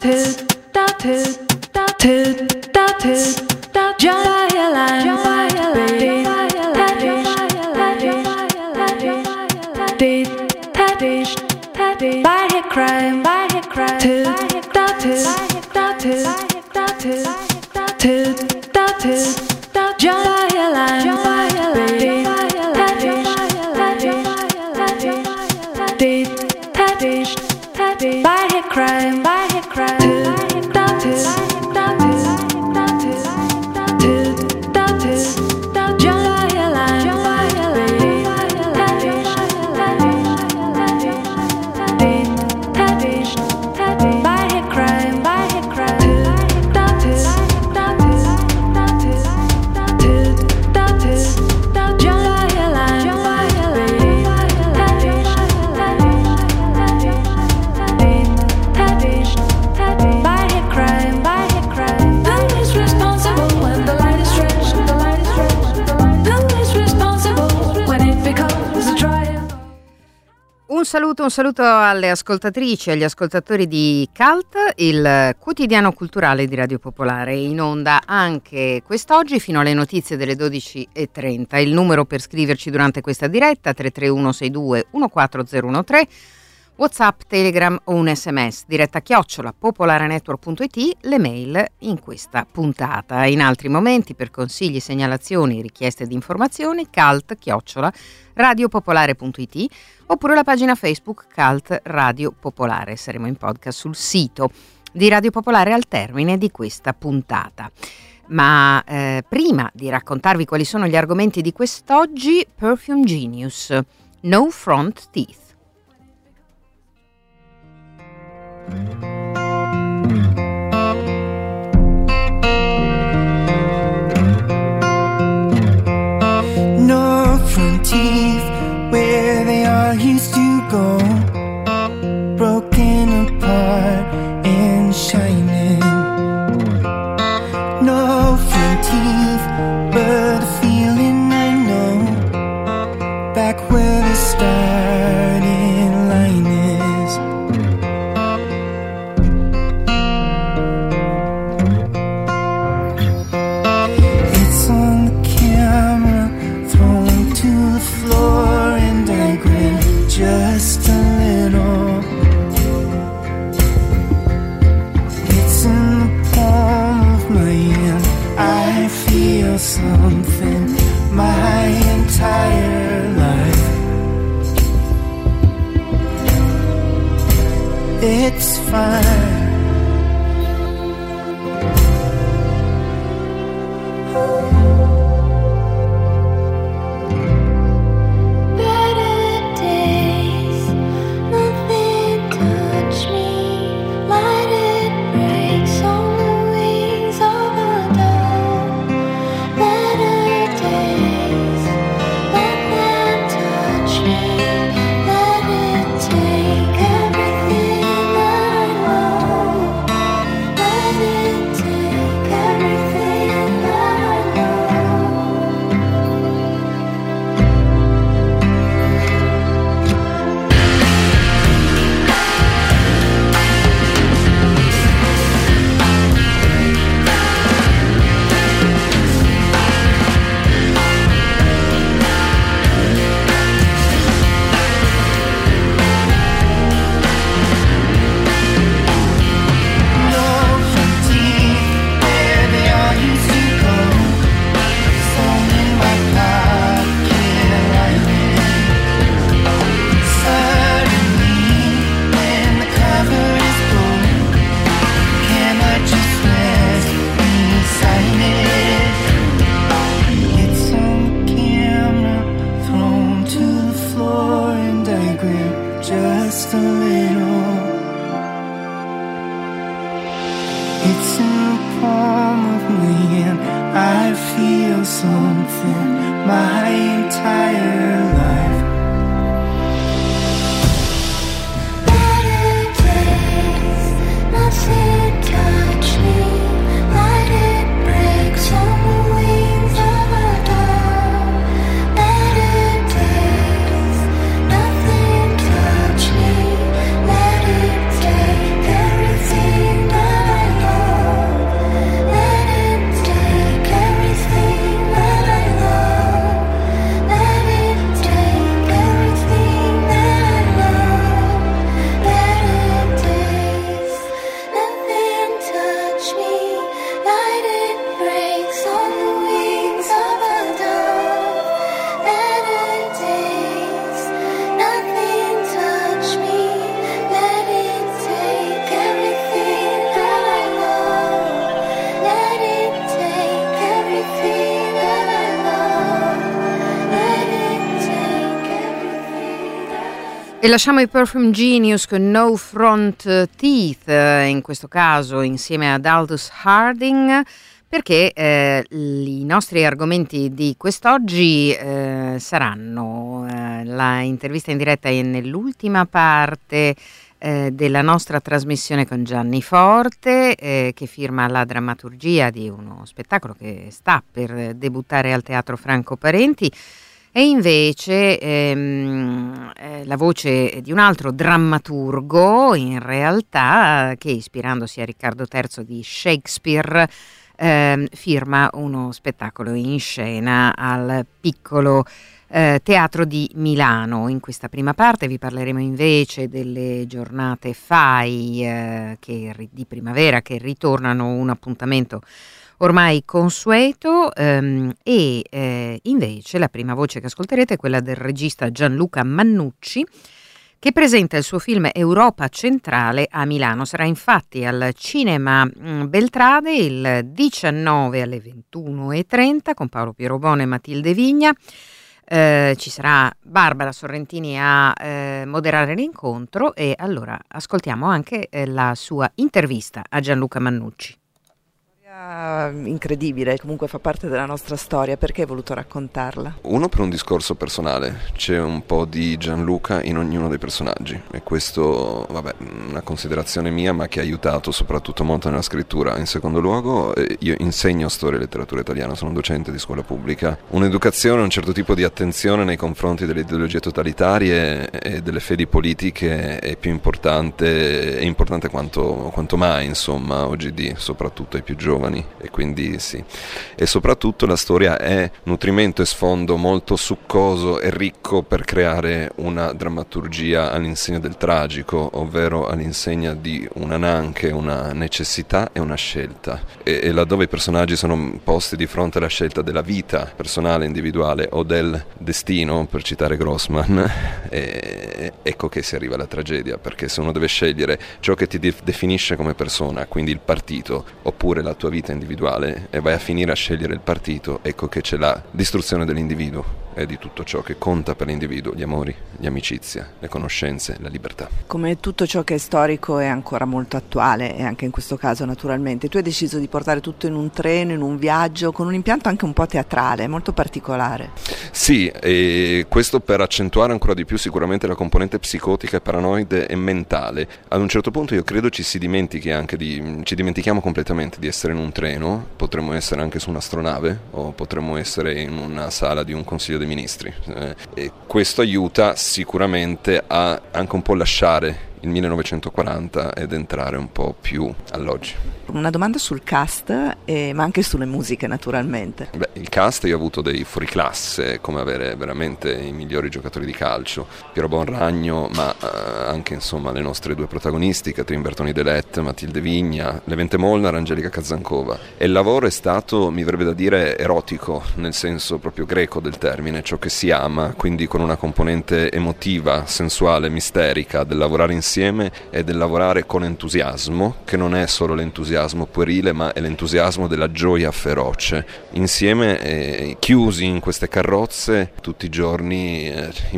Un saluto alle ascoltatrici e agli ascoltatori di CULT, il quotidiano culturale di Radio Popolare, in onda anche quest'oggi fino alle notizie delle 12:30. Il numero per scriverci durante questa diretta 331 62 14013, WhatsApp, Telegram o un SMS, diretta @popolarenetwork.it, le mail in questa puntata. In altri momenti, per consigli, segnalazioni, richieste di informazioni, cult@radiopopolare.it oppure la pagina Facebook Cult Radio Popolare. Saremo in podcast sul sito di Radio Popolare al termine di questa puntata. Ma prima di raccontarvi quali sono gli argomenti di quest'oggi, Perfume Genius, No Front Teeth. No front teeth, where they all used to go, broken apart and shining. No front teeth, but a feeling I know, back where the starting line is. It's on the camera, thrown to the floor, and I grin just a little. It's in the palm of my hand, I feel something my entire life. It's fine. Something my entire life. Better days, nothing touch me. Let it break on the wings of a dove. Better days, nothing touch me. Let it take everything that E lasciamo i Perfume Genius con No Front Teeth, in questo caso insieme ad Aldous Harding, perché i nostri argomenti di quest'oggi saranno la intervista in diretta nell'ultima parte della nostra trasmissione con Gianni Forte, che firma la drammaturgia di uno spettacolo che sta per debuttare al Teatro Franco Parenti. E invece la voce di un altro drammaturgo, in realtà, che ispirandosi a Riccardo III di Shakespeare, firma uno spettacolo in scena al Piccolo Teatro di Milano. In questa prima parte vi parleremo invece delle giornate FAI di primavera, che ritornano un appuntamento ormai consueto, e invece la prima voce che ascolterete è quella del regista Gianluca Mannucci, che presenta il suo film Europa Centrale a Milano. Sarà infatti al Cinema Beltrade il 19 alle 21:30 con Paolo Pierobone e Matilde Vigna. Ci sarà Barbara Sorrentini a moderare l'incontro, e allora ascoltiamo anche la sua intervista a Gianluca Mannucci. Incredibile, comunque fa parte della nostra storia. Perché hai voluto raccontarla? Uno, per un discorso personale, c'è un po' di Gianluca in ognuno dei personaggi, e questo, una considerazione mia, ma che ha aiutato soprattutto molto nella scrittura. In secondo luogo, io insegno storia e letteratura italiana, sono docente di scuola pubblica. Un'educazione, un certo tipo di attenzione nei confronti delle ideologie totalitarie e delle fedi politiche è importante quanto mai, insomma, oggi, soprattutto ai più giovani. E quindi sì, e soprattutto la storia è nutrimento e sfondo molto succoso e ricco per creare una drammaturgia all'insegna del tragico, ovvero all'insegna di anche una necessità e una scelta, e laddove i personaggi sono posti di fronte alla scelta della vita personale, individuale, o del destino, per citare Grossman, ecco che si arriva alla tragedia, perché se uno deve scegliere ciò che ti definisce come persona, quindi il partito, oppure la tua vita individuale, e vai a finire a scegliere il partito, ecco che c'è la distruzione dell'individuo e di tutto ciò che conta per l'individuo: gli amori, le amicizie, le conoscenze, la libertà. Come tutto ciò che è storico è ancora molto attuale, e anche in questo caso naturalmente tu hai deciso di portare tutto in un treno, in un viaggio, con un impianto anche un po' teatrale, molto particolare. Sì, e questo per accentuare ancora di più sicuramente la componente psicotica e paranoide e mentale. Ad un certo punto io credo ci dimentichiamo completamente di essere in un treno. Potremmo essere anche su un'astronave, o potremmo essere in una sala di un consiglio dei ministri, e questo aiuta sicuramente a anche un po' lasciare il 1940 ed entrare un po' più all'oggi. Una domanda sul cast, ma anche sulle musiche naturalmente. Il cast, io ho avuto dei fuoriclasse, come avere veramente i migliori giocatori di calcio, Piero Bonragno, ma anche insomma le nostre due protagonisti, Catherine Bertoni Delet, Matilde Vigna, Levente Molnar, Angelica Kazzankova. E il lavoro è stato, mi verrebbe da dire, erotico, nel senso proprio greco del termine, ciò che si ama, quindi con una componente emotiva, sensuale, misterica del lavorare insieme, e del lavorare con entusiasmo, che non è solo l'entusiasmo puerile, ma è l'entusiasmo della gioia feroce. Insieme, chiusi in queste carrozze, tutti i giorni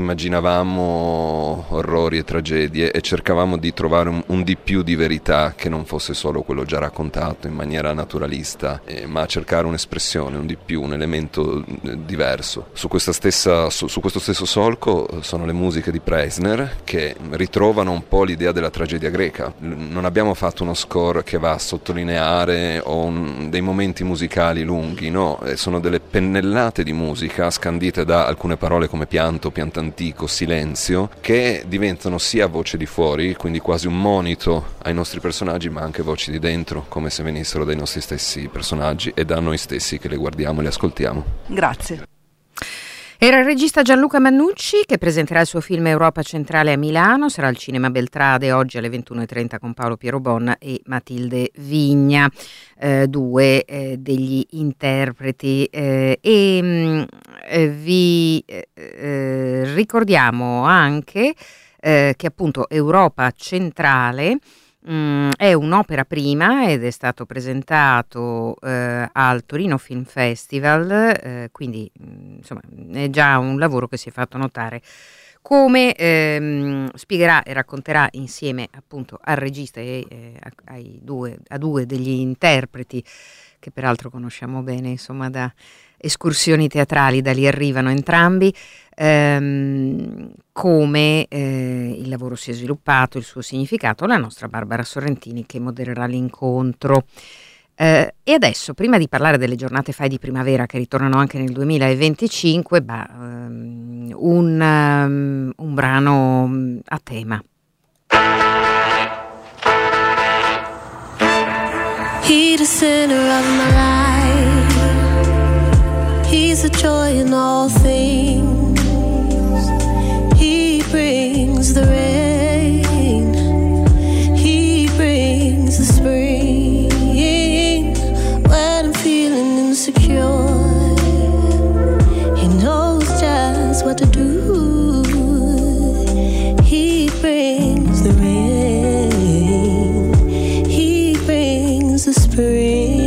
immaginavamo orrori e tragedie, e cercavamo di trovare un di più di verità, che non fosse solo quello già raccontato in maniera naturalista, ma cercare un'espressione, un di più, un elemento diverso. Su questo stesso solco sono le musiche di Preisner, che ritrovano un po' l'idea della tragedia greca. Non abbiamo fatto uno score che va a sottolineare dei momenti musicali lunghi, no, sono delle pennellate di musica scandite da alcune parole come pianto, pianto antico, silenzio, che diventano sia voce di fuori, quindi quasi un monito ai nostri personaggi, ma anche voci di dentro, come se venissero dai nostri stessi personaggi e da noi stessi che le guardiamo e le ascoltiamo. Grazie. Era il regista Gianluca Mannucci, che presenterà il suo film Europa Centrale a Milano. Sarà al Cinema Beltrade oggi alle 21:30 con Paolo Pierobon e Matilde Vigna, due degli interpreti. Vi ricordiamo anche che appunto Europa Centrale è un'opera prima ed è stato presentato al Torino Film Festival, quindi insomma è già un lavoro che si è fatto notare come spiegherà e racconterà insieme appunto al regista e a due degli interpreti, che peraltro conosciamo bene, insomma, da escursioni teatrali, da lì arrivano entrambi, come il lavoro si è sviluppato, il suo significato, la nostra Barbara Sorrentini che modererà l'incontro. E adesso, prima di parlare delle giornate Fai di primavera che ritornano anche nel 2025, un brano a tema. He's the center of my life. He's a joy in all things. He brings the rain. He brings the spring. When I'm feeling insecure, he knows just what to do. He brings the rain. He brings the spring.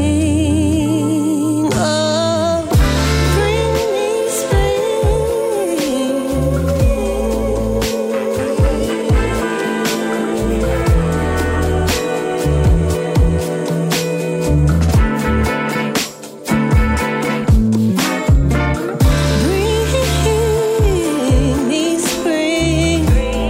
Oh, bring me spring. Bring me spring.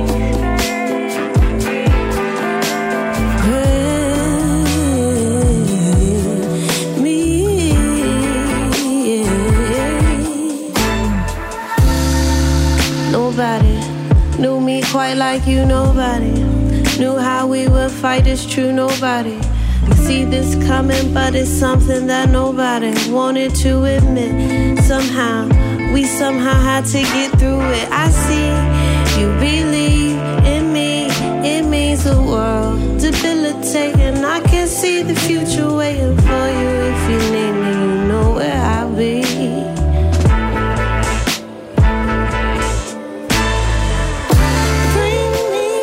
Nobody knew me quite like you. Nobody knew how we would fight. It's true. Nobody could see this coming, but it's something that nobody wanted to admit. Somehow we had to get through it. I see you believe in me. It means the world. Debilitating. I can see the future waiting for you. If you need me, you know where I'll be. Bring me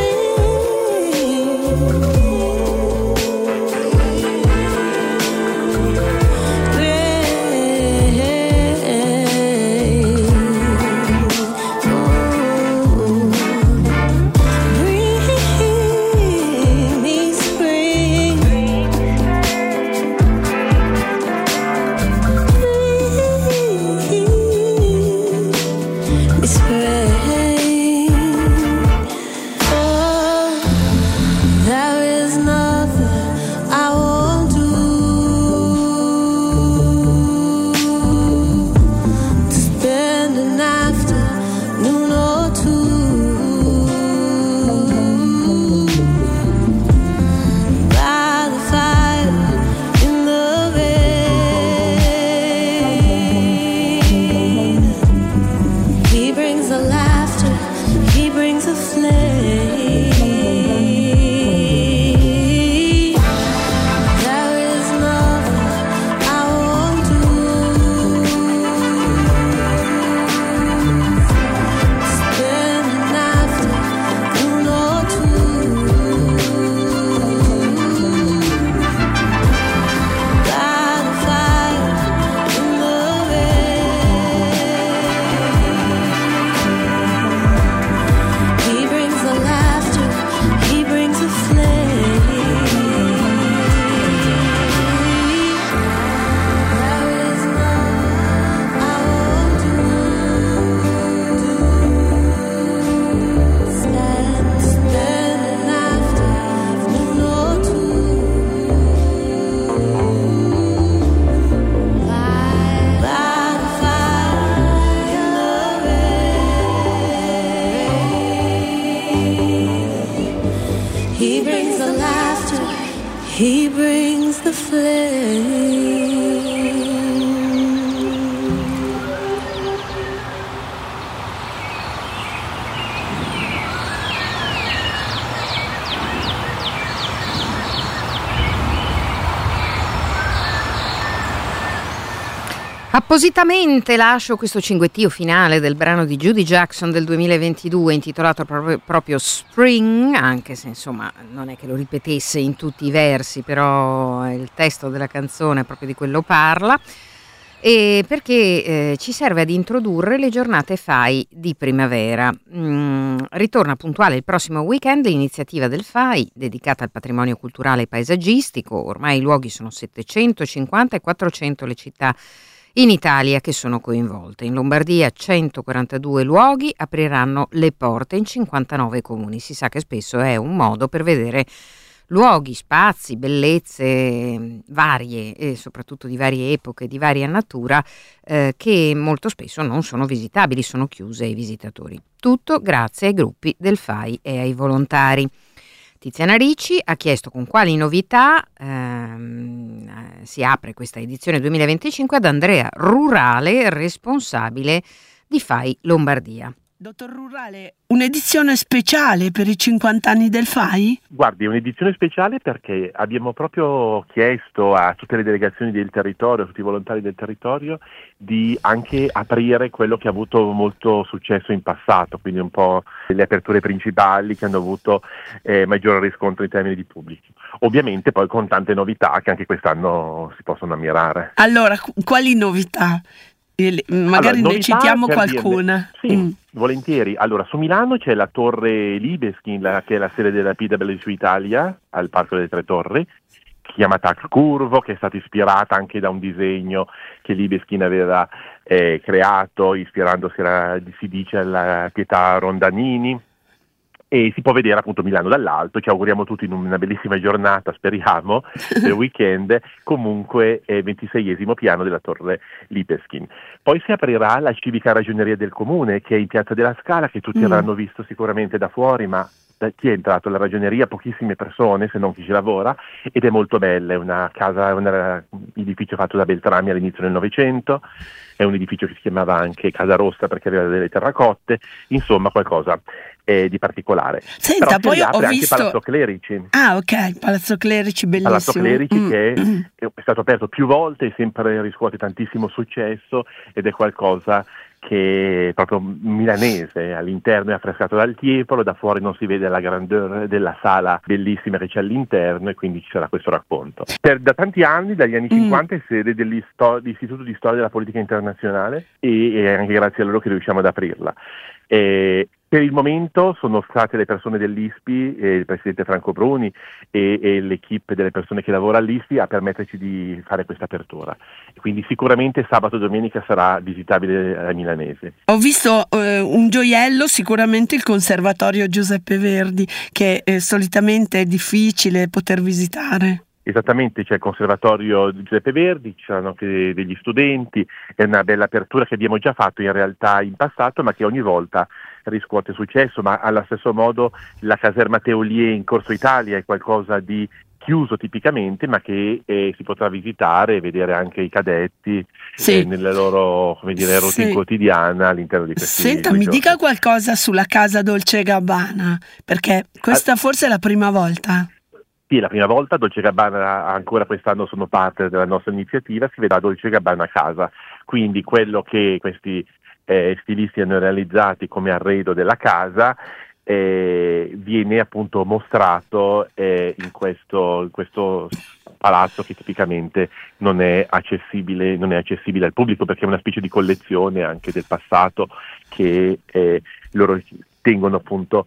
He brings the flame. Appositamente lascio questo cinguettio finale del brano di Judy Jackson del 2022 intitolato proprio Spring, anche se insomma non è che lo ripetesse in tutti i versi, però il testo della canzone proprio di quello parla. e perché ci serve ad introdurre le giornate FAI di primavera. Ritorna puntuale il prossimo weekend l'iniziativa del FAI dedicata al patrimonio culturale e paesaggistico. Ormai i luoghi sono 750 e 400 le città in Italia che sono coinvolte. In Lombardia 142 luoghi apriranno le porte in 59 comuni. Si sa che spesso è un modo per vedere luoghi, spazi, bellezze varie e soprattutto di varie epoche, di varia natura, che molto spesso non sono visitabili, sono chiuse ai visitatori. Tutto grazie ai gruppi del FAI e ai volontari. Tiziana Ricci ha chiesto con quali novità si apre questa edizione 2025 ad Andrea Rurale, responsabile di FAI Lombardia. Dottor Rurale, un'edizione speciale per i 50 anni del FAI? Guardi, è un'edizione speciale perché abbiamo proprio chiesto a tutte le delegazioni del territorio, a tutti i volontari del territorio, di anche aprire quello che ha avuto molto successo in passato, quindi un po' le aperture principali che hanno avuto maggiore riscontro in termini di pubblico. Ovviamente poi con tante novità che anche quest'anno si possono ammirare. Allora, quali novità? Magari ne citiamo qualcuna. Sì, volentieri. Allora, su Milano c'è la torre Libeskind, che è la sede della PwC Italia, al Parco delle Tre Torri, chiamata Curvo, che è stata ispirata anche da un disegno che Libeskind aveva creato, ispirandosi, si dice, alla Pietà Rondanini. E si può vedere appunto Milano dall'alto. Ci auguriamo tutti in una bellissima giornata, speriamo, del weekend, comunque 26esimo piano della torre Libeskind. Poi si aprirà la civica ragioneria del comune, che è in Piazza della Scala, che tutti avranno visto sicuramente da fuori, ma chi è entrato alla ragioneria? Pochissime persone, se non chi ci lavora, ed è molto bella, è una casa, un edificio fatto da Beltrami all'inizio del Novecento, è un edificio che si chiamava anche Casa Rossa perché aveva delle terracotte, insomma qualcosa di particolare. Senta, però poi ho anche visto Palazzo Clerici. Ah, ok, Palazzo Clerici, bellissimo. Palazzo Clerici che è stato aperto più volte e sempre riscuote tantissimo successo ed è qualcosa che è proprio milanese. All'interno è affrescato dal Tiepolo, da fuori non si vede la grandeur della sala bellissima che c'è all'interno e quindi ci sarà questo racconto. Da tanti anni, dagli anni 50, è sede dell'Istituto di Storia della Politica Internazionale e anche grazie a loro che riusciamo ad aprirla. Per il momento sono state le persone dell'ISPI, il presidente Franco Bruni e l'equipe delle persone che lavora all'ISPI a permetterci di fare questa apertura. Quindi sicuramente sabato e domenica sarà visitabile ai milanesi. Ho visto un gioiello, sicuramente il Conservatorio Giuseppe Verdi, che solitamente è difficile poter visitare. Esattamente, c'è il Conservatorio Giuseppe Verdi, ci saranno anche degli studenti, è una bella apertura che abbiamo già fatto in realtà in passato, ma che ogni volta riscuote successo, ma allo stesso modo la caserma Teolie in Corso Italia è qualcosa di chiuso tipicamente, ma che si potrà visitare e vedere anche i cadetti nella loro, come dire, routine quotidiana all'interno di questi. Senta, mi dica qualcosa sulla Casa Dolce Gabbana, perché questa forse è la prima volta. Sì, è la prima volta. Dolce Gabbana ancora quest'anno sono parte della nostra iniziativa, si vedrà Dolce Gabbana a casa, quindi quello che questi stilisti hanno realizzati come arredo della casa viene appunto mostrato in questo palazzo che tipicamente non è accessibile al pubblico, perché è una specie di collezione anche del passato che loro tengono appunto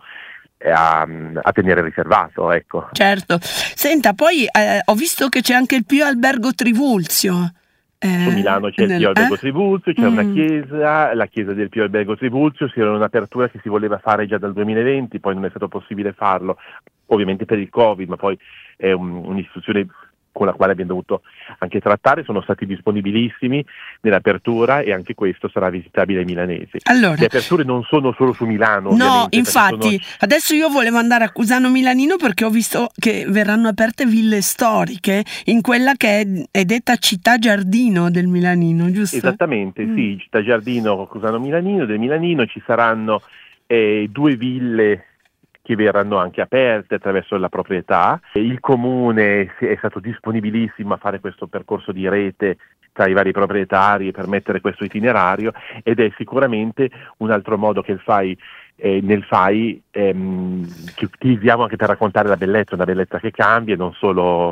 a tenere riservato, ecco. Certo. Senta, poi ho visto che c'è anche il Pio Albergo Trivulzio. Su Milano c'è il Pio Albergo Trivulzio, c'è una chiesa, la chiesa del Pio Albergo Trivulzio, c'era un'apertura che si voleva fare già dal 2020, poi non è stato possibile farlo, ovviamente per il Covid, ma poi è un'istituzione con la quale abbiamo dovuto anche trattare, sono stati disponibilissimi nell'apertura e anche questo sarà visitabile ai milanesi. Allora, le aperture non sono solo su Milano. No, infatti, adesso io volevo andare a Cusano Milanino perché ho visto che verranno aperte ville storiche in quella che è detta città giardino del Milanino, giusto? Esattamente, sì, città giardino Cusano Milanino, del Milanino ci saranno 2 ville che verranno anche aperte attraverso la proprietà. Il comune è stato disponibilissimo a fare questo percorso di rete tra i vari proprietari e permettere questo itinerario, ed è sicuramente un altro modo che nel FAI che utilizziamo anche per raccontare la bellezza, una bellezza che cambia, non solo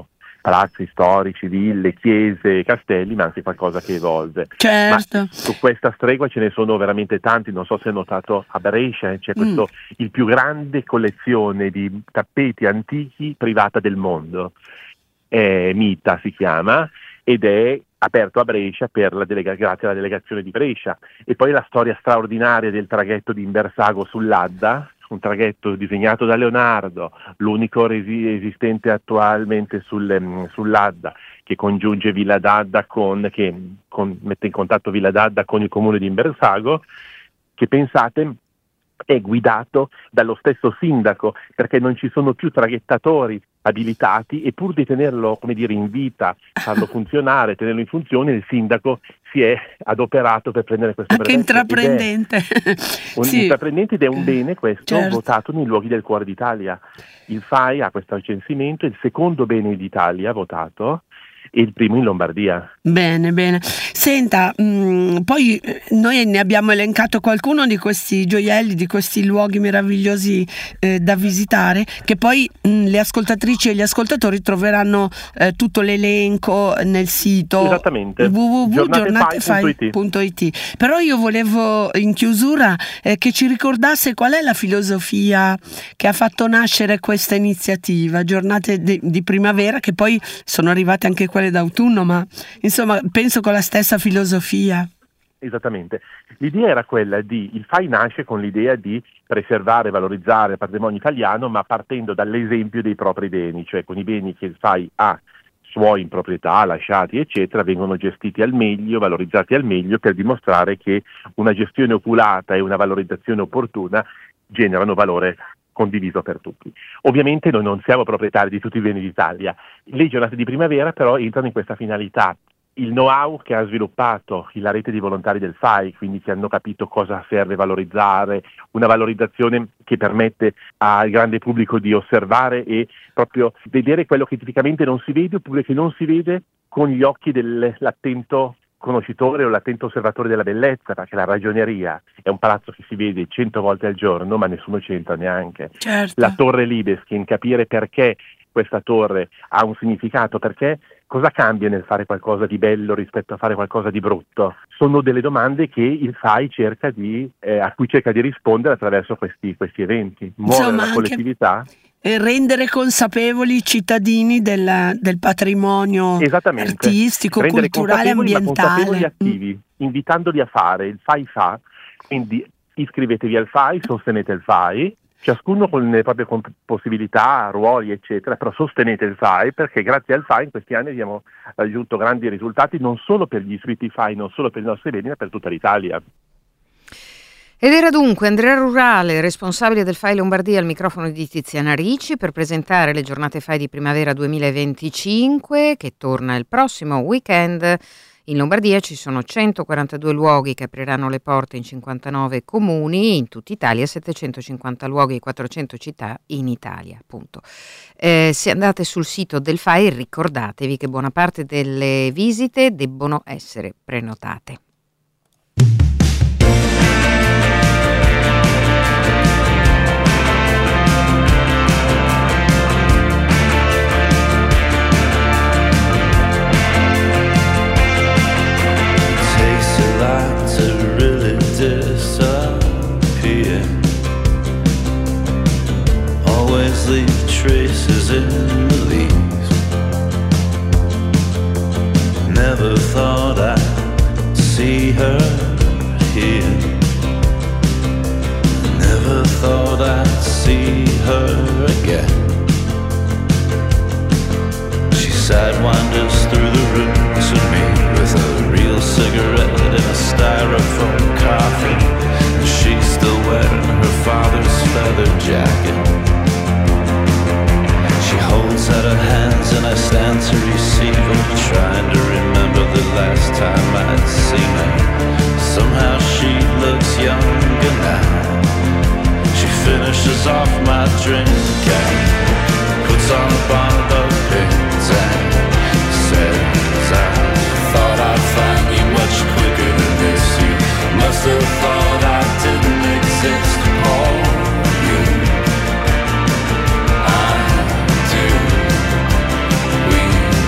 palazzi storici, ville, chiese, castelli, ma anche qualcosa che evolve. Certo. Ma su questa stregua ce ne sono veramente tanti, non so se hai notato a Brescia c'è questo, il più grande collezione di tappeti antichi privata del mondo, Mita si chiama, ed è aperto a Brescia grazie alla delegazione di Brescia. E poi la storia straordinaria del traghetto di Imbersago sull'Adda, un traghetto disegnato da Leonardo, l'unico esistente attualmente sull'Adda, che congiunge Villa d'Adda mette in contatto Villa d'Adda con il comune di Imbersago, che pensate è guidato dallo stesso sindaco, perché non ci sono più traghettatori abilitati, e pur di tenerlo, come dire, in vita, farlo funzionare, tenerlo in funzione, il sindaco si è adoperato per prendere questo brevetto. Anche intraprendente. Intraprendente, ed è un bene questo, certo, votato nei luoghi del cuore d'Italia. Il FAI ha questo censimento, è il secondo bene d'Italia votato, e il primo in Lombardia. Bene. Senta, poi noi ne abbiamo elencato qualcuno di questi gioielli, di questi luoghi meravigliosi da visitare, che poi le ascoltatrici e gli ascoltatori troveranno tutto l'elenco nel sito www.giornatefai.it. Però io volevo in chiusura che ci ricordasse qual è la filosofia che ha fatto nascere questa iniziativa, Giornate di Primavera, che poi sono arrivate anche quelle d'autunno, ma insomma penso con la stessa filosofia. Esattamente, l'idea era quella il FAI nasce con l'idea di preservare e valorizzare il patrimonio italiano, ma partendo dall'esempio dei propri beni, cioè con i beni che il FAI ha suoi in proprietà, lasciati eccetera, vengono gestiti al meglio, valorizzati al meglio, per dimostrare che una gestione oculata e una valorizzazione opportuna generano valore condiviso per tutti. Ovviamente noi non siamo proprietari di tutti i beni d'Italia. Le giornate di primavera però entrano in questa finalità. Il know-how che ha sviluppato la rete di volontari del FAI, quindi che hanno capito cosa serve valorizzare, una valorizzazione che permette al grande pubblico di osservare e proprio vedere quello che tipicamente non si vede, oppure che non si vede con gli occhi dell'attento conoscitore o l'attento osservatore della bellezza, perché la ragioneria è un palazzo che si vede 100 volte al giorno, ma nessuno ci entra neanche. Certo. La torre Libeskind, capire perché questa torre ha un significato, perché cosa cambia nel fare qualcosa di bello rispetto a fare qualcosa di brutto? Sono delle domande che il FAI a cui cerca di rispondere attraverso questi eventi, muovere la collettività. E rendere consapevoli i cittadini del patrimonio artistico, rendere culturale, ambientale. Ma consapevoli attivi, invitandoli a fare. Il FAI fa, quindi iscrivetevi al FAI, sostenete il FAI, ciascuno con le proprie possibilità, ruoli eccetera, però sostenete il FAI, perché grazie al FAI in questi anni abbiamo raggiunto grandi risultati, non solo per gli iscritti FAI, non solo per i nostri beni, ma per tutta l'Italia. Ed era dunque Andrea Rurale, responsabile del FAI Lombardia, al microfono di Tiziana Ricci per presentare le giornate FAI di primavera 2025, che torna il prossimo weekend. In Lombardia ci sono 142 luoghi che apriranno le porte in 59 comuni, in tutta Italia 750 luoghi e 400 città in Italia, appunto. Se andate sul sito del FAI ricordatevi che buona parte delle visite debbono essere prenotate. To really disappear, always leave traces in the leaves. Never thought I'd see her here. Never thought I'd see her again. She sidewinders through the rooms with me, with a real cigarette and a styrofoam coffee. And she's still wearing her father's feather jacket. She holds out her hands and I stand to receive her, trying to remember the last time I'd seen her. Somehow she looks younger now. She finishes off my drink and puts on a bonnet of pins and says, I thought I'd find you much quicker than this. You must have thought I didn't exist for you. I do. We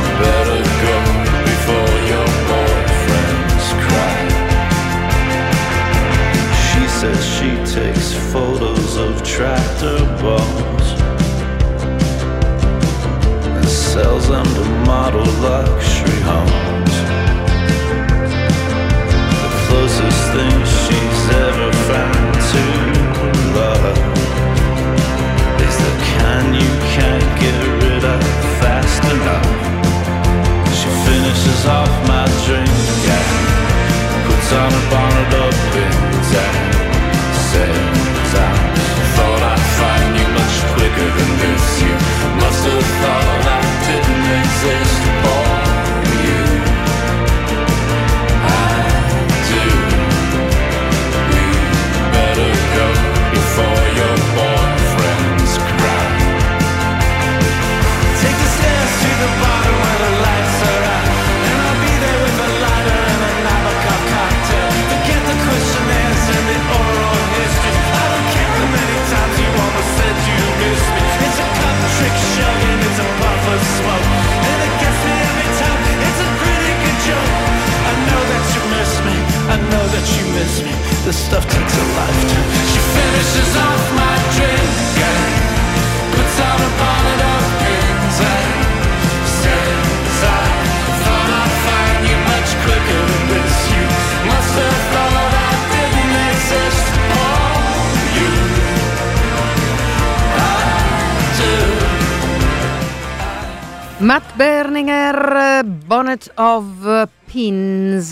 Matt Berninger, Bonnet of Pins,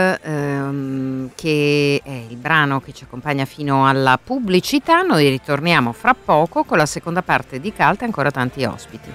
che è il brano che ci accompagna fino alla pubblicità. Noi ritorniamo fra poco con la seconda parte di Cult e ancora tanti ospiti.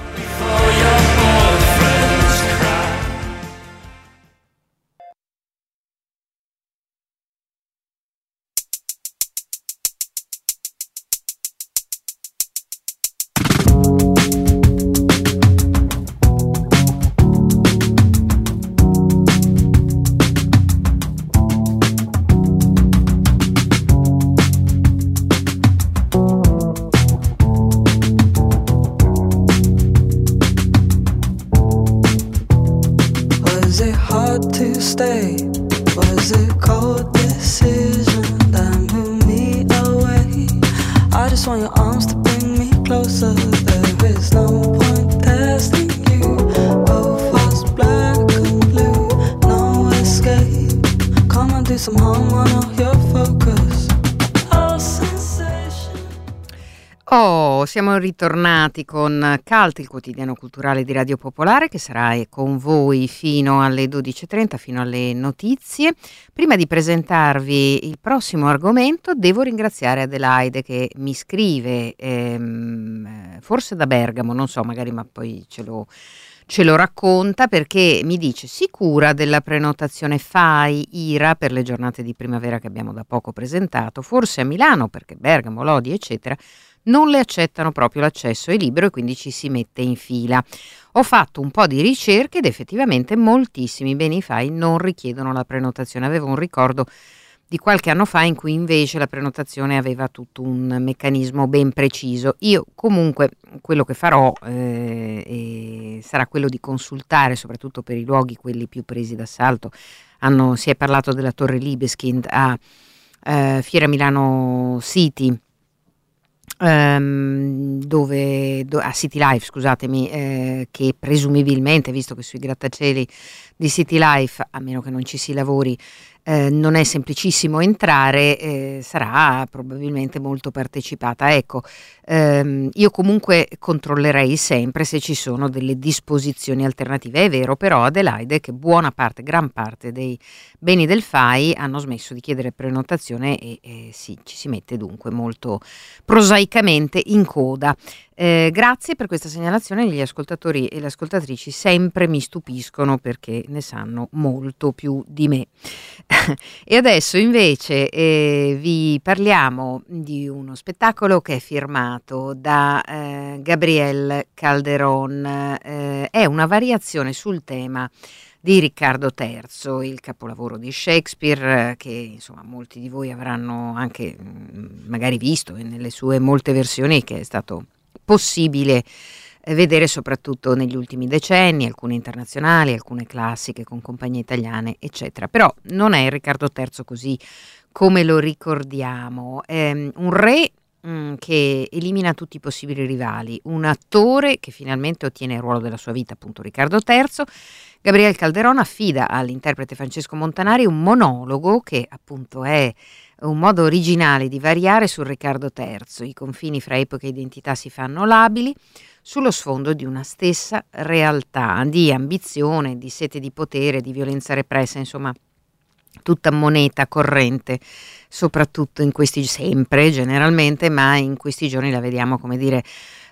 Siamo ritornati con Cult, il quotidiano culturale di Radio Popolare, che sarà con voi fino alle 12:30, fino alle notizie. Prima di presentarvi il prossimo argomento, devo ringraziare Adelaide che mi scrive, forse da Bergamo, non so, magari, ma poi ce lo racconta, perché mi dice: sicura della prenotazione FAI IRA per le giornate di primavera che abbiamo da poco presentato, forse a Milano, perché Bergamo, Lodi eccetera non le accettano proprio, l'accesso è libero e quindi ci si mette in fila. Ho fatto un po' di ricerche ed effettivamente moltissimi beni FAI non richiedono la prenotazione. Avevo un ricordo di qualche anno fa in cui invece la prenotazione aveva tutto un meccanismo ben preciso. Io comunque quello che farò sarà quello di consultare, soprattutto per i luoghi quelli più presi d'assalto. Si è parlato della Torre Libeskind a Fiera Milano City, a City Life, scusatemi, che presumibilmente, visto che sui grattacieli di City Life, a meno che non ci si lavori, non è semplicissimo entrare, sarà probabilmente molto partecipata. Ecco, io comunque controllerei sempre se ci sono delle disposizioni alternative. È vero però, Adelaide, che gran parte dei beni del FAI hanno smesso di chiedere prenotazione e ci si mette dunque molto prosaicamente in coda. Grazie per questa segnalazione. Gli ascoltatori e le ascoltatrici sempre mi stupiscono perché ne sanno molto più di me. E adesso invece vi parliamo di uno spettacolo che è firmato da Gabriel Calderón. È una variazione sul tema di Riccardo III, il capolavoro di Shakespeare, che insomma molti di voi avranno anche magari visto nelle sue molte versioni, che è stato possibile vedere soprattutto negli ultimi decenni, alcune internazionali, alcune classiche con compagnie italiane eccetera. Però non è il Riccardo III così come lo ricordiamo, è un re che elimina tutti i possibili rivali, un attore che finalmente ottiene il ruolo della sua vita, appunto Riccardo III. Gabriel Calderón affida all'interprete Francesco Montanari un monologo che appunto è un modo originale di variare sul Riccardo III. I confini fra epoca e identità si fanno labili sullo sfondo di una stessa realtà di ambizione, di sete di potere, di violenza repressa, insomma tutta moneta corrente, soprattutto in questi, sempre generalmente, ma in questi giorni la vediamo, come dire,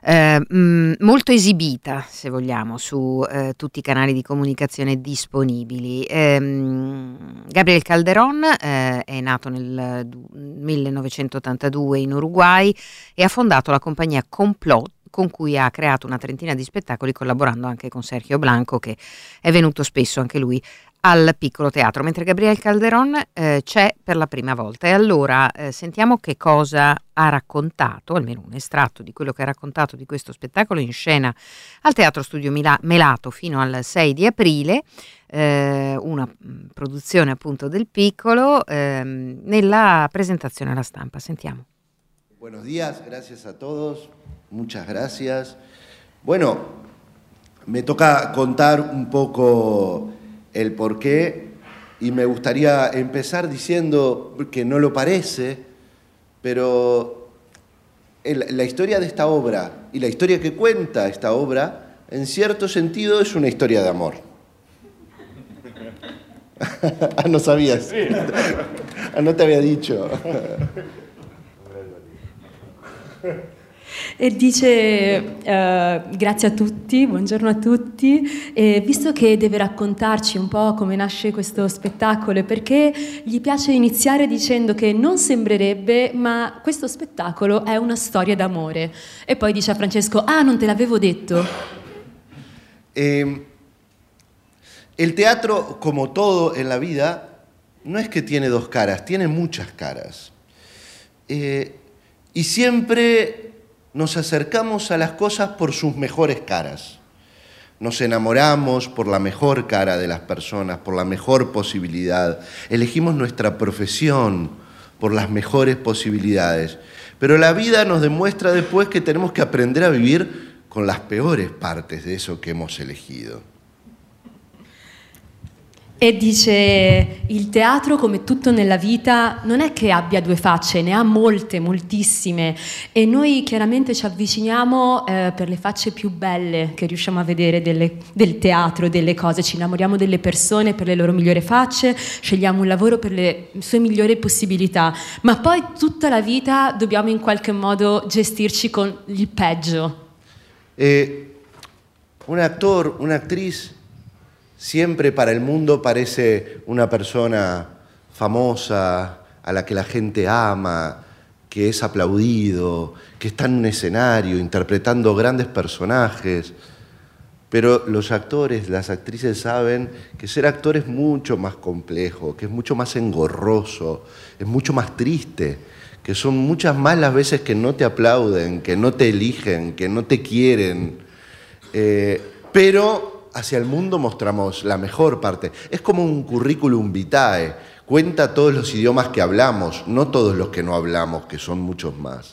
molto esibita, se vogliamo, su tutti i canali di comunicazione disponibili. Gabriel Calderón è nato nel 1982 in Uruguay e ha fondato la compagnia Complot, con cui ha creato una trentina di spettacoli, collaborando anche con Sergio Blanco, che è venuto spesso anche lui al Piccolo Teatro, mentre Gabriel Calderón c'è per la prima volta. E allora sentiamo che cosa ha raccontato, almeno un estratto di quello che ha raccontato di questo spettacolo in scena al Teatro Studio Melato fino al 6 di aprile, una produzione appunto del Piccolo, nella presentazione alla stampa. Sentiamo. Buenos días, gracias a todos, muchas gracias. Bueno, me toca contar un poco el porqué y me gustaría empezar diciendo que no lo parece, pero la historia de esta obra y la historia que cuenta esta obra en cierto sentido es una historia de amor. Ah, no sabías. Ah, no te había dicho. E dice grazie a tutti, buongiorno a tutti, visto che deve raccontarci un po' come nasce questo spettacolo e perché gli piace iniziare dicendo che non sembrerebbe, ma questo spettacolo è una storia d'amore. E poi dice a Francesco, non te l'avevo detto. El teatro, como todo en la vida, no es que tiene dos caras, tiene muchas caras. Y siempre nos acercamos a las cosas por sus mejores caras. Nos enamoramos por la mejor cara de las personas, por la mejor posibilidad. Elegimos nuestra profesión por las mejores posibilidades. Pero la vida nos demuestra después que tenemos que aprender a vivir con las peores partes de eso que hemos elegido. E dice, il teatro, come tutto nella vita, non è che abbia due facce, ne ha molte, moltissime, e noi chiaramente ci avviciniamo per le facce più belle che riusciamo a vedere del teatro, delle cose, ci innamoriamo delle persone per le loro migliori facce, scegliamo un lavoro per le sue migliori possibilità, ma poi tutta la vita dobbiamo in qualche modo gestirci con il peggio. Un actor, un'attrice siempre para el mundo parece una persona famosa, a la que la gente ama, que es aplaudido, que está en un escenario interpretando grandes personajes. Pero los actores, las actrices saben que ser actor es mucho más complejo, que es mucho más engorroso, es mucho más triste, que son muchas más las veces que no te aplauden, que no te eligen, que no te quieren. Pero hacia el mundo mostramos la mejor parte. Es como un currículum vitae. Cuenta todos los idiomas que hablamos, no todos los que no hablamos, que son muchos más.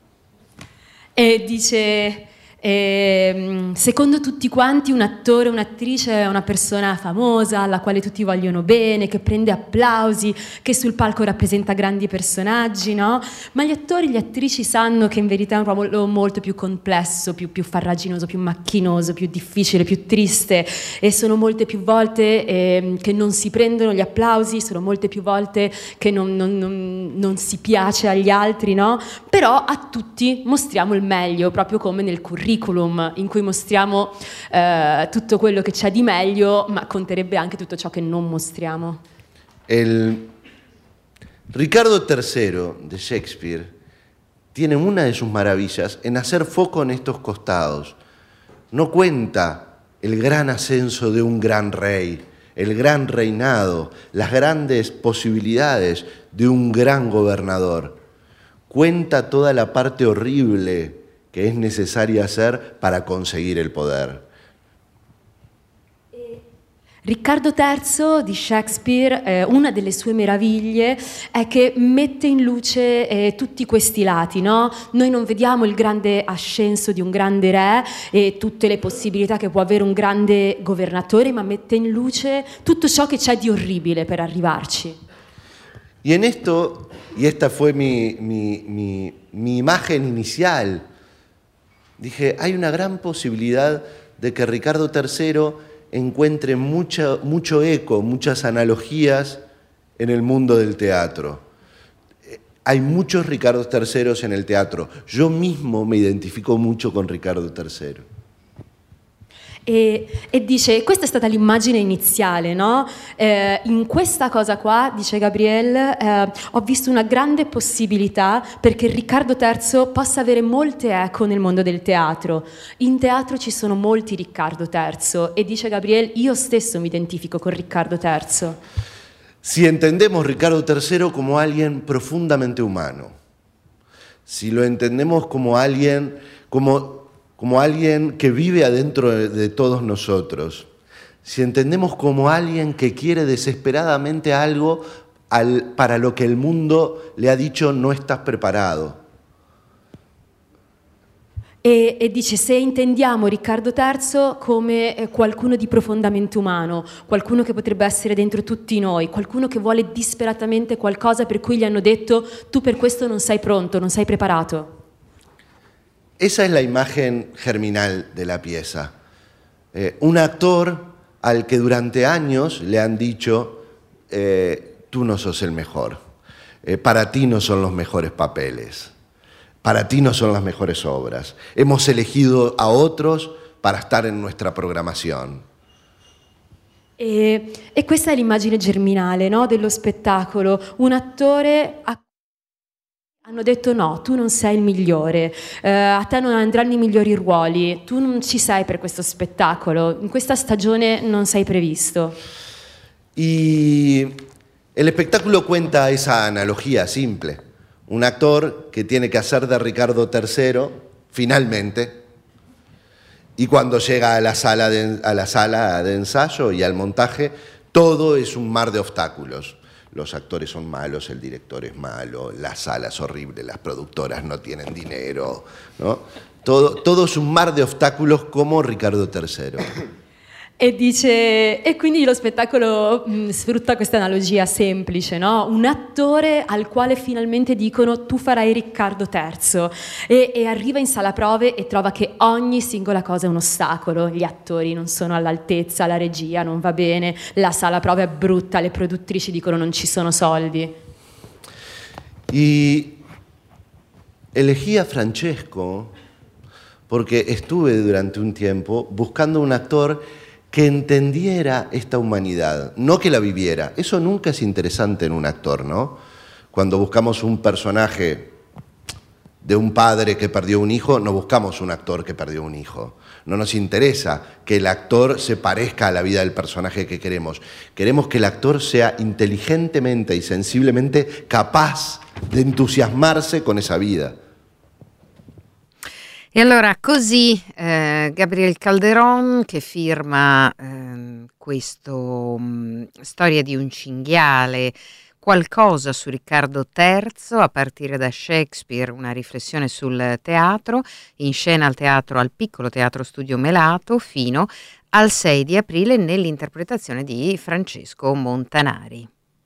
Dice, secondo tutti quanti un attore, un'attrice è una persona famosa, alla quale tutti vogliono bene, che prende applausi, che sul palco rappresenta grandi personaggi, no? Ma gli attori e le attrici sanno che in verità è un ruolo molto più complesso, più farraginoso, più macchinoso, più difficile, più triste, e sono molte più volte che non si prendono gli applausi, sono molte più volte che non si piace agli altri, no? Però a tutti mostriamo il meglio, proprio come nel curriculum, in cui mostriamo tutto quello che c'è di meglio, ma conterebbe anche tutto ciò che non mostriamo. El Ricardo III de Shakespeare tiene una de sus maravillas en hacer foco en estos costados. No cuenta el gran ascenso de un gran rey, el gran reinado, las grandes posibilidades de un gran gobernador. Cuenta toda la parte horrible que es necesaria hacer para conseguir el poder. Riccardo III di Shakespeare, una delle sue meraviglie è che mette in luce tutti questi lati, no? Noi non vediamo il grande ascenso di un grande re e tutte le possibilità che può avere un grande governatore, ma mette in luce tutto ciò che c'è di orribile per arrivarci. Y en esto, y esta fue mi imagen inicial, dije, hay una gran posibilidad de que Ricardo III encuentre mucho eco, muchas analogías en el mundo del teatro. Hay muchos Ricardo III en el teatro. Yo mismo me identifico mucho con Ricardo III. E dice, questa è stata l'immagine iniziale, no? In questa cosa qua, dice Gabriel, ho visto una grande possibilità perché Riccardo III possa avere molte eco nel mondo del teatro. In teatro ci sono molti Riccardo III e dice Gabriel, io stesso mi identifico con Riccardo III. Si entendemos Ricardo III como alguien profundamente humano, si lo entendemos como alguien que vive adentro de todos nosotros, si entendemos como alguien que quiere desesperadamente algo para lo que el mundo le ha dicho no estás preparado. E dice, se intendiamo Riccardo III come qualcuno di profondamente umano, qualcuno che potrebbe essere dentro tutti noi, qualcuno che vuole disperatamente qualcosa per cui gli hanno detto tu per questo non sei pronto, non sei preparato. Esa es la imagen germinal de la pieza. Un actor al que durante años le han dicho, tú no sos el mejor, para ti no son los mejores papeles, para ti no son las mejores obras, hemos elegido a otros para estar in nuestra programmazione. E questa è l'immagine germinale, no, dello spettacolo. Un attore hanno detto no, tu non sei il migliore, a te non andranno i migliori ruoli, tu non ci sei per questo spettacolo, in questa stagione non sei previsto. Y el espectáculo cuenta esa analogía simple. Un actor que tiene que hacer de Ricardo III, finalmente, y cuando llega a la sala de ensayo y al montaje, todo es un mar de obstáculos. Los actores son malos, el director es malo, la sala es horrible, las productoras no tienen dinero, ¿no? Todo es un mar de obstáculos como Ricardo III. E dice, e quindi lo spettacolo sfrutta questa analogia semplice, no? Un attore al quale finalmente dicono tu farai Riccardo III e arriva in sala prove e trova che ogni singola cosa è un ostacolo, gli attori non sono all'altezza, la regia non va bene, la sala prove è brutta, le produttrici dicono non ci sono soldi. Y elegí a Francesco porque estuve durante un tiempo buscando un actor que entendiera esta humanidad, no que la viviera. Eso nunca es interesante en un actor, ¿no? Cuando buscamos un personaje de un padre que perdió un hijo, no buscamos un actor que perdió un hijo. No nos interesa que el actor se parezca a la vida del personaje que queremos. Queremos que el actor sea inteligentemente y sensiblemente capaz de entusiasmarse con esa vida. E allora così Gabriel Calderón, che firma questo storia di un cinghiale, qualcosa su Riccardo III, a partire da Shakespeare, una riflessione sul teatro, in scena al teatro, al piccolo Teatro Studio Melato, fino al 6 di aprile nell'interpretazione di Francesco Montanari.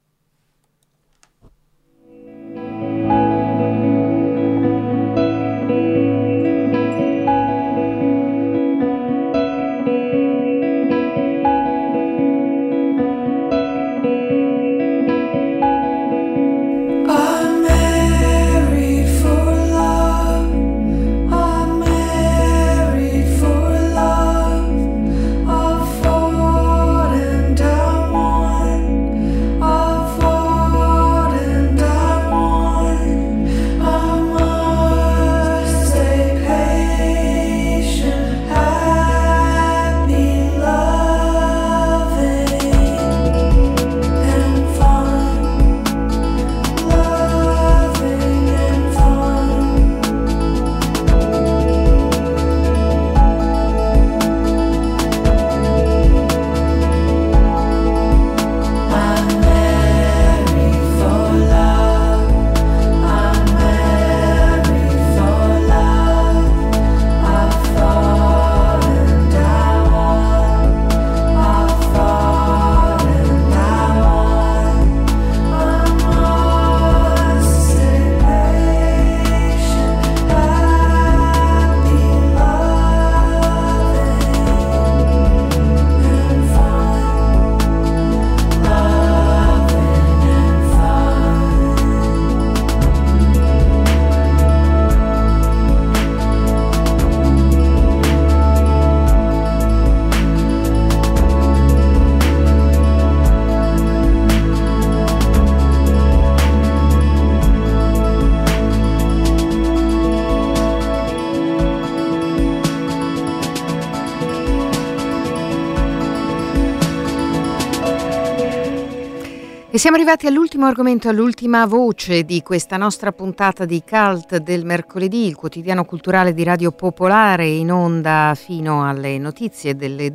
E siamo arrivati all'ultimo argomento, all'ultima voce di questa nostra puntata di Cult del mercoledì, il quotidiano culturale di Radio Popolare, in onda fino alle notizie delle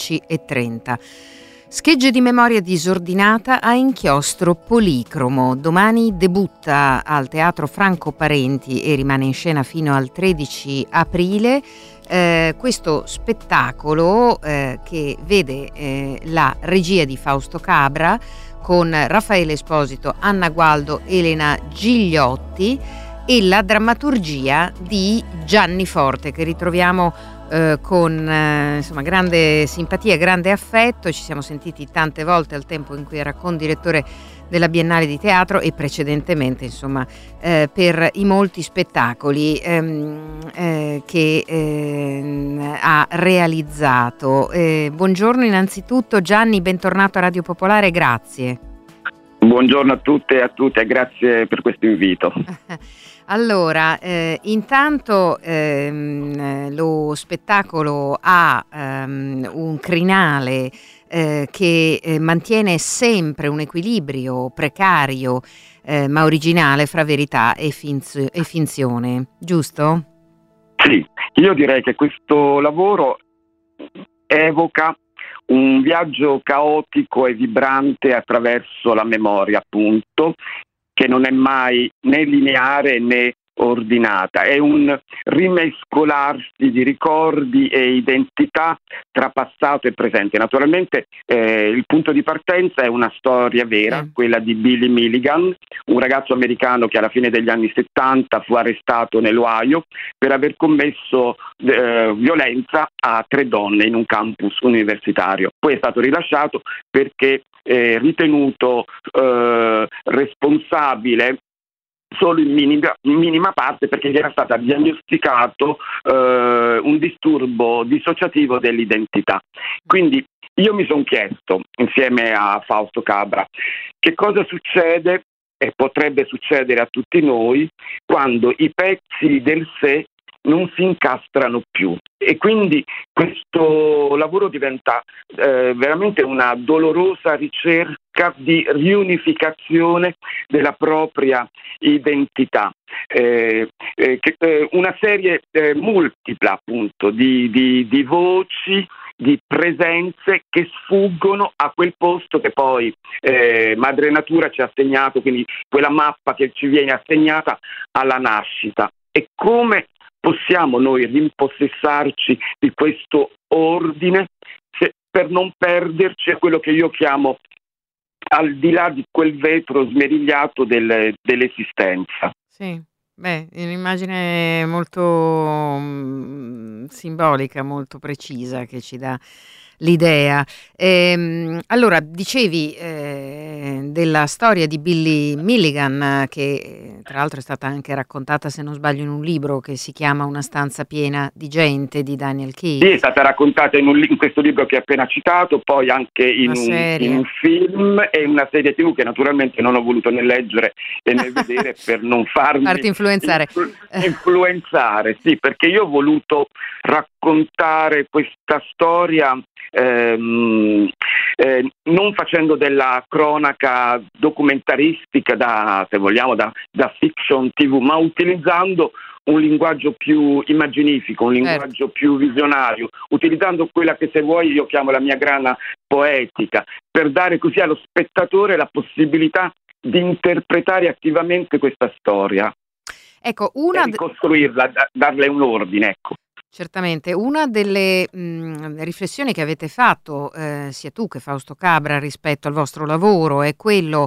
12:30. Schegge di memoria disordinata a inchiostro policromo. Domani debutta al Teatro Franco Parenti e rimane in scena fino al 13 aprile. Questo spettacolo che vede la regia di Fausto Cabra con Raffaele Esposito, Anna Gualdo, Elena Gigliotti, e la drammaturgia di Gianni Forte, che ritroviamo con insomma grande simpatia, grande affetto. Ci siamo sentiti tante volte al tempo in cui era condirettore della Biennale di Teatro e precedentemente insomma per i molti spettacoli che ha realizzato. Buongiorno innanzitutto Gianni, bentornato a Radio Popolare, grazie. Buongiorno a tutte e a tutti e grazie per questo invito. Allora, intanto lo spettacolo ha un crinale che mantiene sempre un equilibrio precario ma originale fra verità e finzione, giusto? Sì, io direi che questo lavoro evoca un viaggio caotico e vibrante attraverso la memoria, appunto, che non è mai né lineare né ordinata, è un rimescolarsi di ricordi e identità tra passato e presente. Naturalmente il punto di partenza è una storia vera, quella di Billy Milligan, un ragazzo americano che alla fine degli anni 70 fu arrestato nell'Ohio per aver commesso violenza a 3 donne in un campus universitario. Poi è stato rilasciato perché ritenuto responsabile solo in minima parte, perché gli era stato diagnosticato un disturbo dissociativo dell'identità. Quindi io mi sono chiesto, insieme a Fausto Cabra, che cosa succede e potrebbe succedere a tutti noi quando i pezzi del sé non si incastrano più, e quindi questo lavoro diventa veramente una dolorosa ricerca di riunificazione della propria identità, una serie multipla appunto di voci, di presenze che sfuggono a quel posto che poi Madre Natura ci ha assegnato, quindi quella mappa che ci viene assegnata alla nascita. E come possiamo noi rimpossessarci di questo ordine per non perderci a quello che io chiamo al di là di quel vetro smerigliato dell'esistenza? Sì, beh, un'immagine molto simbolica, molto precisa, che ci dà l'idea. Allora, dicevi della storia di Billy Milligan, che tra l'altro è stata anche raccontata, se non sbaglio, in un libro che si chiama Una stanza piena di gente di Daniel Key. Sì, è stata raccontata in questo libro che hai appena citato, poi anche in un film e in una serie TV che naturalmente non ho voluto né leggere né vedere per non farti influenzare. Influenzare, sì, perché io ho voluto raccontare questa storia non facendo della cronaca documentaristica se vogliamo da fiction TV, ma utilizzando un linguaggio più immaginifico, un linguaggio più visionario, utilizzando quella che, se vuoi, io chiamo la mia grana poetica, per dare così allo spettatore la possibilità di interpretare attivamente questa storia. Ecco, ricostruirla, darle un ordine, ecco. Certamente, una delle riflessioni che avete fatto sia tu che Fausto Cabra rispetto al vostro lavoro è quello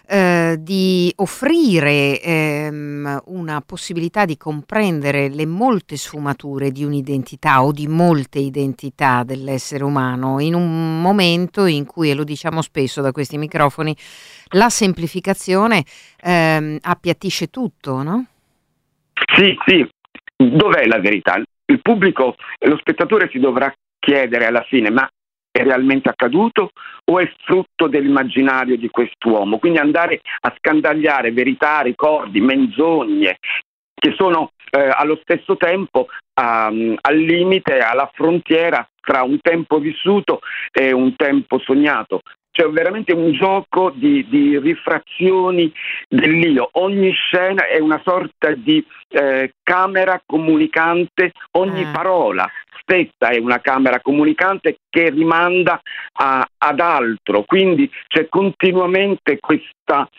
di offrire una possibilità di comprendere le molte sfumature di un'identità o di molte identità dell'essere umano in un momento in cui, e lo diciamo spesso da questi microfoni, la semplificazione appiattisce tutto, no? Sì, dov'è la verità? Il pubblico, lo spettatore si dovrà chiedere alla fine: ma è realmente accaduto o è frutto dell'immaginario di quest'uomo? Quindi andare a scandagliare verità, ricordi, menzogne, che sono allo stesso tempo al limite, alla frontiera tra un tempo vissuto e un tempo sognato. C'è veramente un gioco di rifrazioni dell'io. Ogni scena è una sorta di camera comunicante, ogni parola stessa è una camera comunicante che rimanda ad altro. Quindi c'è continuamente questa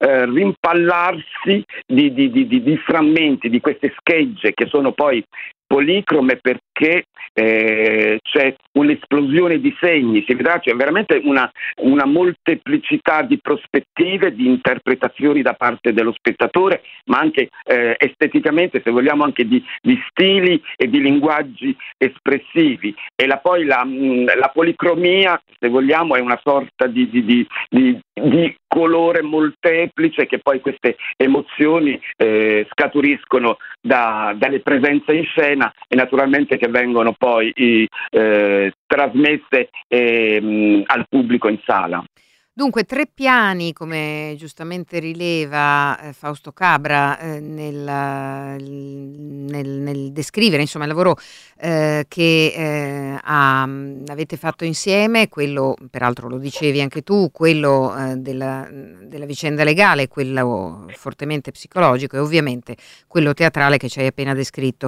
rimpallarsi di frammenti, di queste schegge che sono poi policrome perché c'è un'esplosione di segni, si vedrà, c'è veramente una molteplicità di prospettive, di interpretazioni da parte dello spettatore, ma anche esteticamente, se vogliamo, anche di stili e di linguaggi espressivi. E poi la policromia, se vogliamo, è una sorta di colore molteplice, che poi queste emozioni scaturiscono dalle presenze in scena e naturalmente che vengono poi trasmesse al pubblico in sala. Dunque, 3 piani, come giustamente rileva Fausto Cabra nel descrivere, insomma, il lavoro che avete fatto insieme, quello, peraltro lo dicevi anche tu, quello della vicenda legale, quello fortemente psicologico e ovviamente quello teatrale che ci hai appena descritto.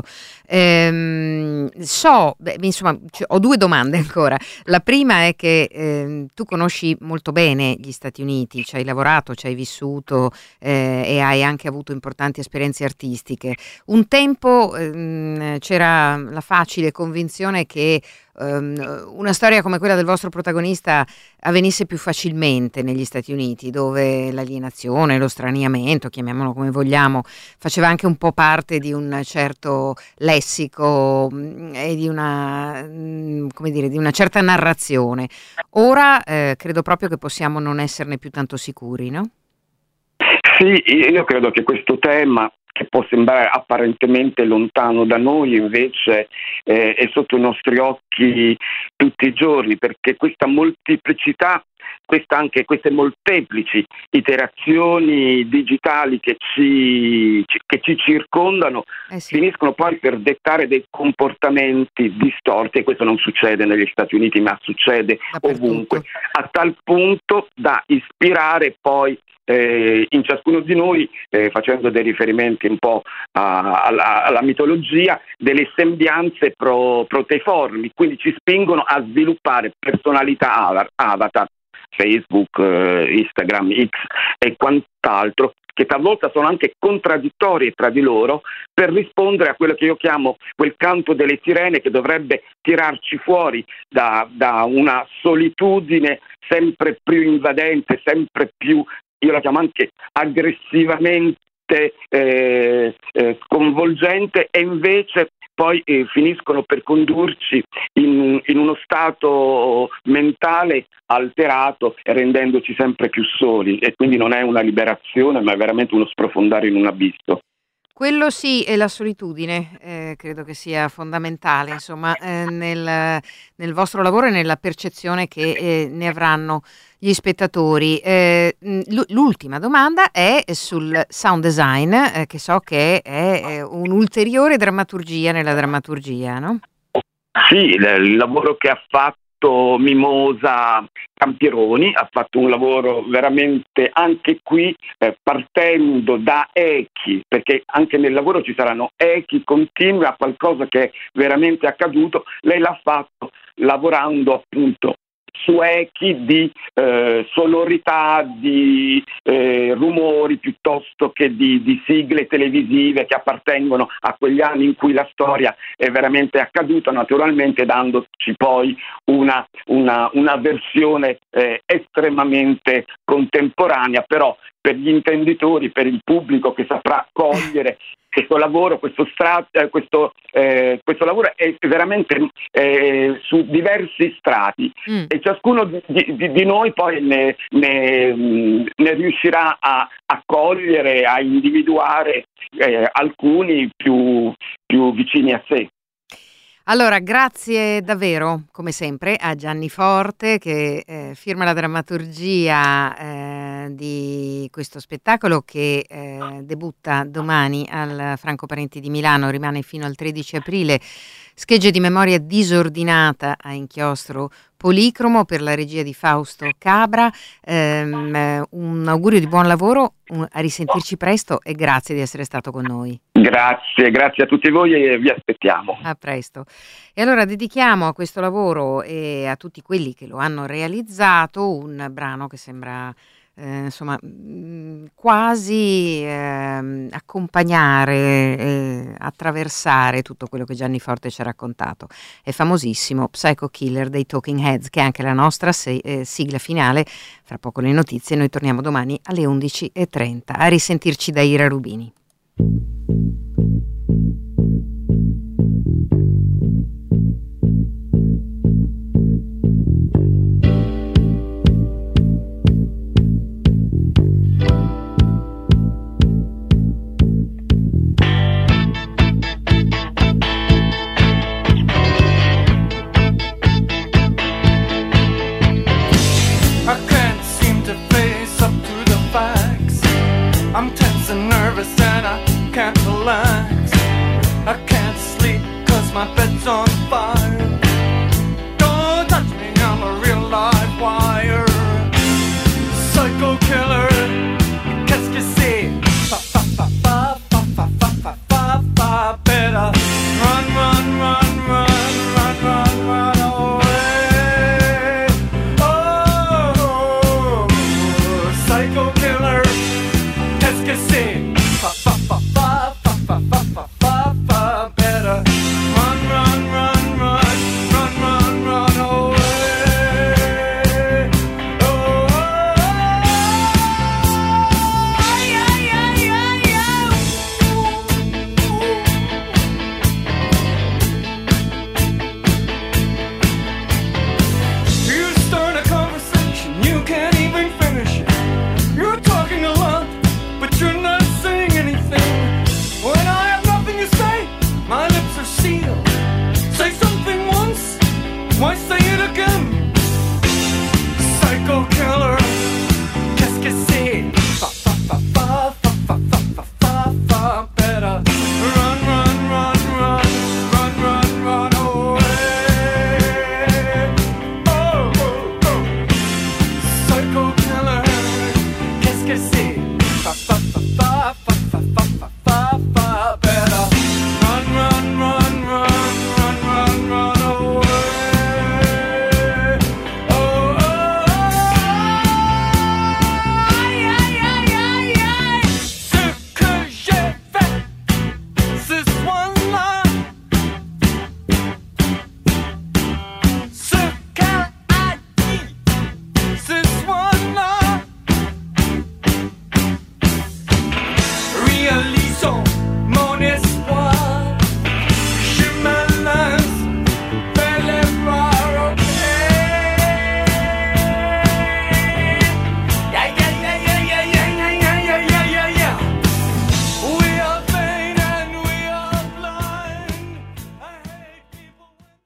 Insomma, ho 2 domande ancora. La prima è che tu conosci molto bene gli Stati Uniti, ci hai lavorato, ci hai vissuto e hai anche avuto importanti esperienze artistiche. Un tempo c'era la facile convinzione che una storia come quella del vostro protagonista avvenisse più facilmente negli Stati Uniti, dove l'alienazione, lo straniamento, chiamiamolo come vogliamo, faceva anche un po' parte di un certo lessico e di una certa narrazione. Ora credo proprio che possiamo non esserne più tanto sicuri, no? Sì, io credo che questo tema, che può sembrare apparentemente lontano da noi, invece è sotto i nostri occhi tutti i giorni, perché questa molteplicità, queste molteplici iterazioni digitali che ci circondano finiscono poi per dettare dei comportamenti distorti, e questo non succede negli Stati Uniti ma succede ovunque, a tal punto da ispirare poi in ciascuno di noi, facendo dei riferimenti un po' alla mitologia, delle sembianze proteiformi, quindi ci spingono a sviluppare personalità avatar, Facebook, Instagram, X e quant'altro, che talvolta sono anche contraddittorie tra di loro, per rispondere a quello che io chiamo quel canto delle sirene, che dovrebbe tirarci fuori da una solitudine sempre più invadente, sempre più, io la chiamo anche aggressivamente sconvolgente, e invece poi finiscono per condurci in uno stato mentale alterato, rendendoci sempre più soli, e quindi non è una liberazione ma è veramente uno sprofondare in un abisso. Quello sì, e la solitudine credo che sia fondamentale, insomma, nel vostro lavoro e nella percezione che ne avranno gli spettatori. L'ultima domanda è sul sound design, che so che è un'ulteriore drammaturgia nella drammaturgia, no? Sì, il lavoro che ha fatto Mimosa Campieroni ha fatto un lavoro veramente, anche qui partendo da echi, perché anche nel lavoro ci saranno echi continui a qualcosa che è veramente accaduto. Lei l'ha fatto lavorando appunto su echi di sonorità, di rumori, piuttosto che di sigle televisive che appartengono a quegli anni in cui la storia è veramente accaduta, naturalmente dandoci poi una versione estremamente contemporanea, però per gli intenditori, per il pubblico che saprà cogliere questo lavoro, questo lavoro è veramente su diversi strati, e ciascuno di noi poi ne riuscirà a cogliere, a individuare alcuni più vicini a sé. Allora, grazie davvero, come sempre, a Gianni Forte che firma la drammaturgia di questo spettacolo che debutta domani al Franco Parenti di Milano, rimane fino al 13 aprile. Schegge di memoria disordinata a inchiostro policromo, per la regia di Fausto Cabra. Un augurio di buon lavoro, a risentirci presto e grazie di essere stato con noi. Grazie a tutti voi e vi aspettiamo. A presto. E allora dedichiamo a questo lavoro e a tutti quelli che lo hanno realizzato un brano che sembra insomma, quasi accompagnare, attraversare tutto quello che Gianni Forte ci ha raccontato. È famosissimo Psycho Killer dei Talking Heads, che è anche la nostra sigla finale. Fra poco le notizie, noi torniamo domani alle 11:30. A risentirci da Ira Rubini. I'm tense and nervous and I can't relax. I can't sleep 'cause my bed's on fire.